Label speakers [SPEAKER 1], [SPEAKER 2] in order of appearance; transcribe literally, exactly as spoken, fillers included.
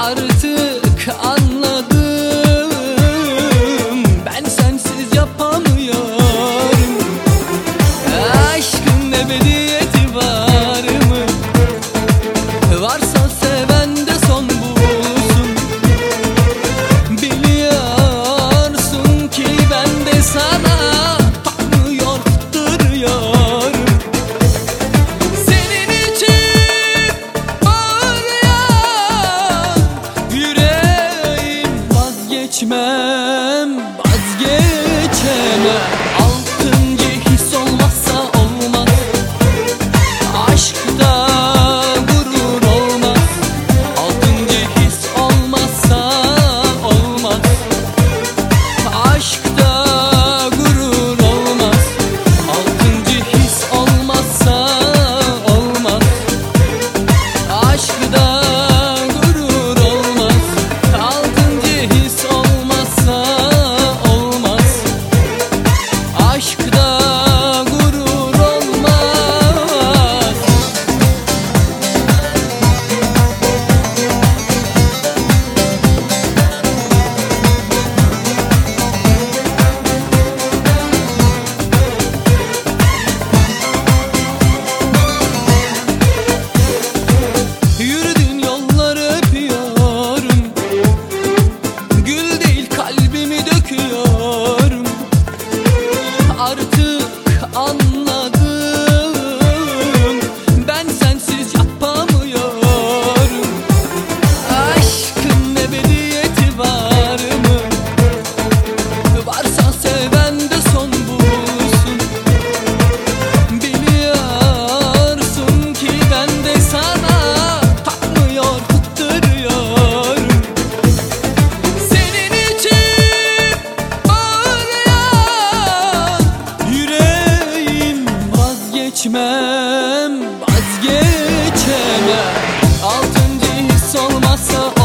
[SPEAKER 1] Artık anladım, ben sensiz yapamıyorum. Aşkın ebediyeti var mı? Varsa seven de son bulsun. Biliyorsun ki ben de sana bakmıyor, duruyorum. Senin için ağlayan yüreğim, vazgeçmem, vazgeçemem. Altıncı his olmazsa olmaz, aşkta gurur olmaz. Altıncı his olmazsa olmaz, aşkta gurur olmaz. Altıncı his olmazsa olmaz, aşkta gurur olmaz. Altıncı his olmazsa olmaz, aşkta gurur olmaz. Yürüdüğün yolları öpüyorum, gül değil kalbimi döküyorum. Artık anladım, ben sensiz yapamıyorum. Aşkın ebediyeti var mı? Varsa seven de son bulsun. Biliyorsun ki ben de sana takmıyor, tutturuyorum. Senin için ağlayan yüreğim, vazgeçmem, vazgeçemem. Altıncı his olmazsa